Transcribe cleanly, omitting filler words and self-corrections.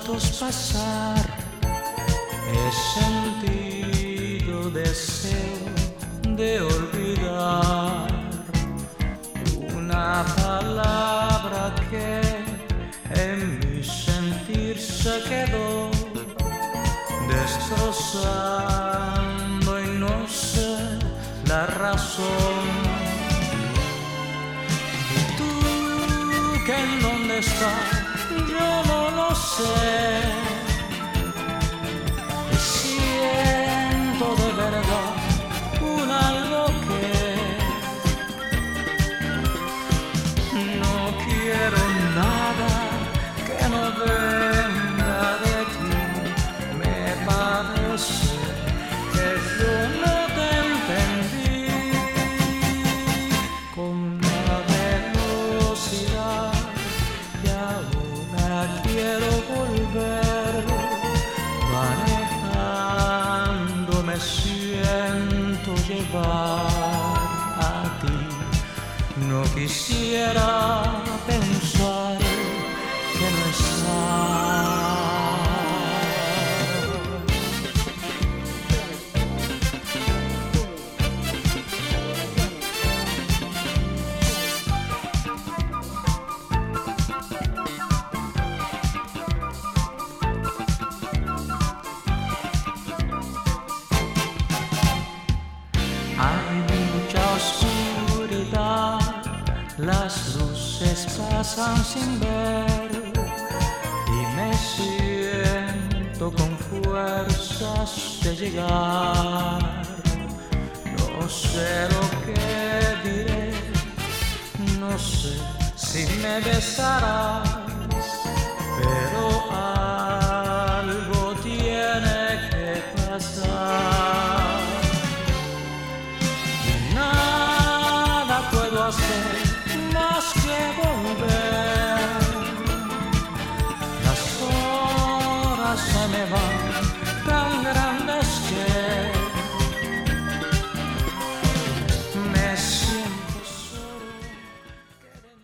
ratos pasar, he sentido deseo de olvidar una palabra que en mi sentir se quedó, destrozando y no sé la razón. ¿Y tú que en dónde estás? Yo no lo sé. Y siento de verdad un algo que no quiero nada que no venga de ti. Me parece que yo no te entendí con la velocidad y ahora quiero volver. Manejando me siento llevar a ti. No quisiera pensar que no estás. Hay mucha oscuridad, las luces pasan sin ver y me siento con fuerzas de llegar.